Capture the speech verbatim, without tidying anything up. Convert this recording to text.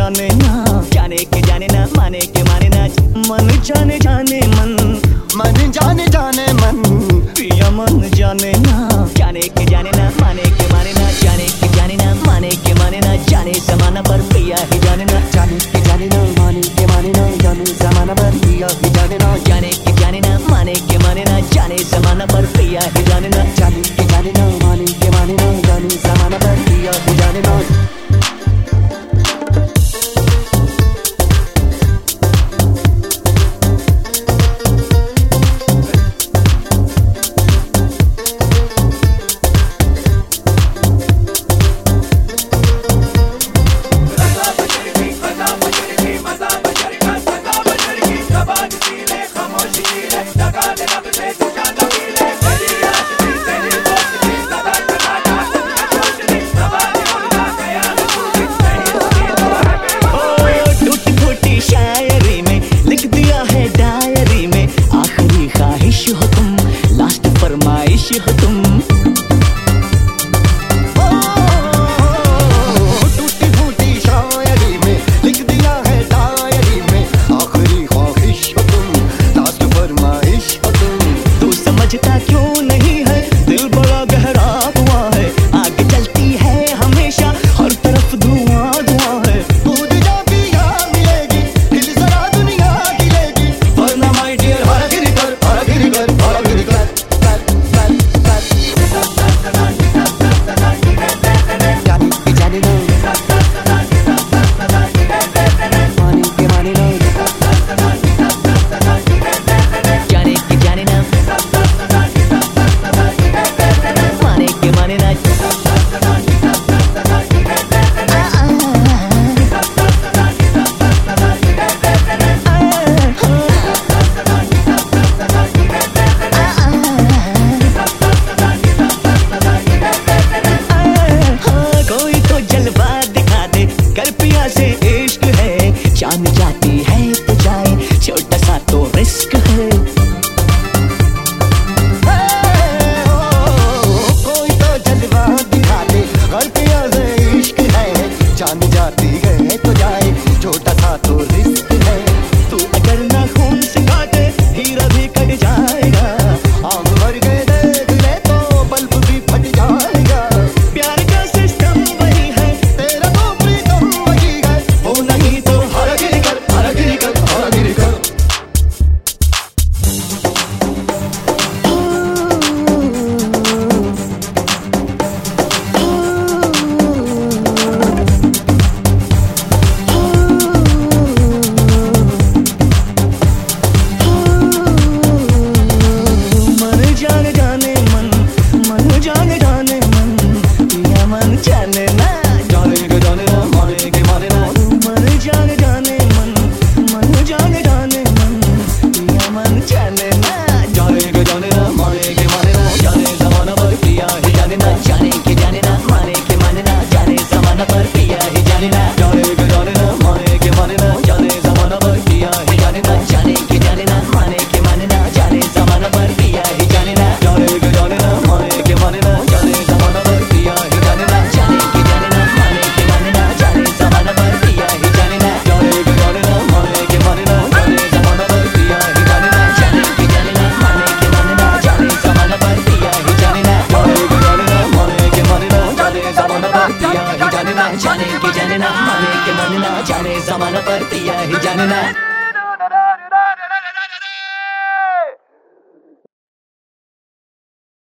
जाने ना, जाने के जाने ना, माने के माने ना, मन जाने जाने मन, मन जाने जाने मन, पिया मन जाने ना, जाने के जाने ना, माने के माने ना, जाने के जाने ना, माने के माने ना, जाने जमाना पर पिया ही जाने ना, जाने के जाने ना, माने के माने ना, जाने जमाना पर पिया ही जाने ना, जाने के जाने ना, माने के माने ना, जाने जमाना पर पिया ही जाने ना, जाने के जाने ना, माने के माने ना, जाने जमाना पर पिया ही जाने ना। हो तुम टूटी फूटी शायरी में लिख दिया है डायरी में, आखिरी ख्वाहिश हो तुम, लास्ट फरमाइश हो तुम। तू समझता क्यों नहीं है, दिल बड़ा गहरा हुआ है, आगे चलती है हमेशा हर तरफ धुआं धुआं है। कूद जा पिया मिलेगी, हिल जरा दुनिया हिलेगी, वरना माय डियर हरा गिरी कर, हरा गिरी कर, हरा गिरी कर। जान जाती है तो जाए, छोटा सा तो रिस्क है। कोई तो जलवा दिखा दे, घर पिया से इश्क है, जान जाती है तो जाए, छोटा सा तो रिस्क है। तू अगर ना खून से काटे, हीरा भी कट जाएगा, आग भर के देख ले तो बल्ब भी फट जाएगा। प्यार का सिस्टम वही है, तेरा तो प्रीतम वही है, वो नहीं तो हरा गिरी कर, हरा गिरी कर, हरा गिरी कर। जाने जाने मन, मन जाने जाने मन, पिया मन जाने ना, जाने के जाने ना, माने के माने ना, मन जाने जाने मन, मन जाने जाने मन, पिया मन जाने ना, जाने के जाने ना, माने के माने ना, जाने जमाना पर पिया ही जाने ना, जाने के जाने ना, माने के माने ना, जाने जमाना पर पिया ही जाने ना, जाने के जाने ना, माने के माने ना, जाने जमाना पर पिया ही जाने ना, जाने के जाने ना, माने के माने ना, जाने जमाना पर पिया ही जाने ना, जाने के जाने ना, माने के माने ना, जाने जमाना पर पिया ही जाने ना, जाने के जाने ना, माने के माने ना, जाने जमाना पर पिया ही जाने ना, जाने के जाने ना, माने के माने ना, जाने जमाना पर पिया ही जाने ना, जाने के जाने ना, माने के माने ना, जाने जमाना पर पिया ही जाने ना, जाने के जाने ना, माने के माने ना, जाने जमाना पर पिया ही जाने ना, जाने के जाने ना, माने के माने ना, जाने जमाना पर पिया ही जाने ना।